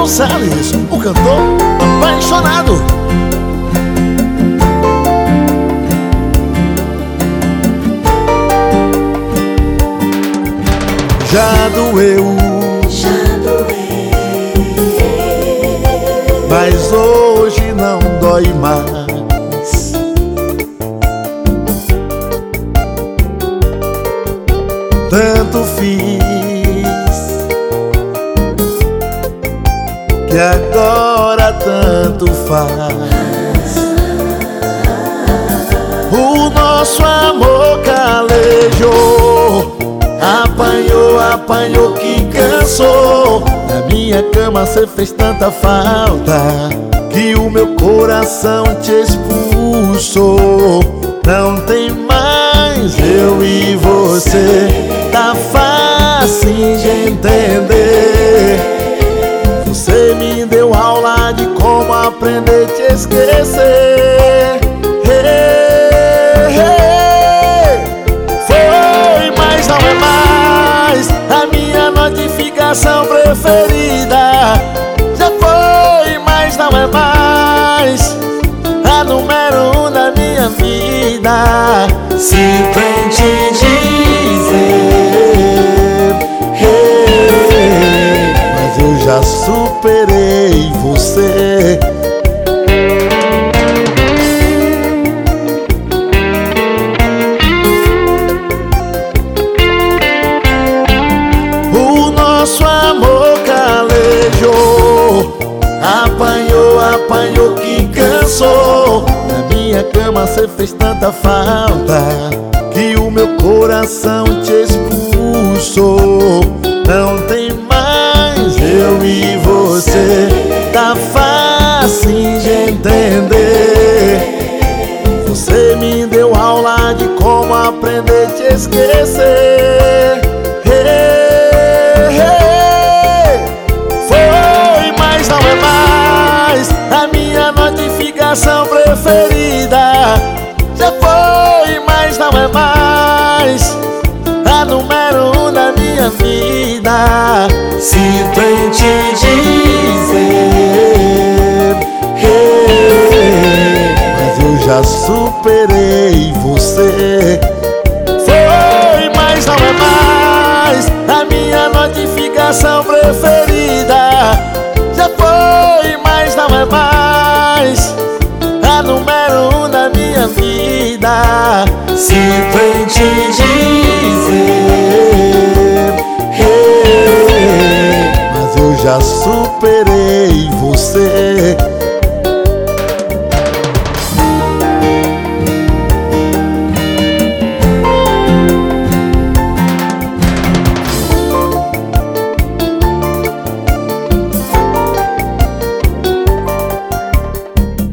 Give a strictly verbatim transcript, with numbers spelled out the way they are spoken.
Gonçalves, o cantor apaixonado. Já doeu, Já doeu, mas hoje não dói mais. Tanto fiz que agora tanto faz. O nosso amor calejou, apanhou, apanhou que cansou. Na minha cama cê fez tanta falta que o meu coração te expulsou. Não tem mais eu e você, tá fácil de entender. Você me deu aula de como aprender a te esquecer. Hey, hey. Foi, mas não é mais a minha notificação preferida. Já foi, mas não é mais a número um da minha vida. Sinto em te dizer, hey, mas eu já superei você. O nosso amor calejou, apanhou, apanhou que cansou. Na minha cama cê fez tanta falta que o meu coração te expulsou. Não tem mais eu e você, tá fácil de entender. Você me deu aula de como aprender a te esquecer. Hey, hey. Foi, mas não é mais a minha notificação preferida. Já foi, mas não é mais a número um da minha vida. Sinto em te dizer, hey, mas eu já superei você. Foi, mas não é mais a minha notificação preferida. Já foi, mas não é mais a número um da minha vida. Sinto em te dizer, hey, mas eu já superei você.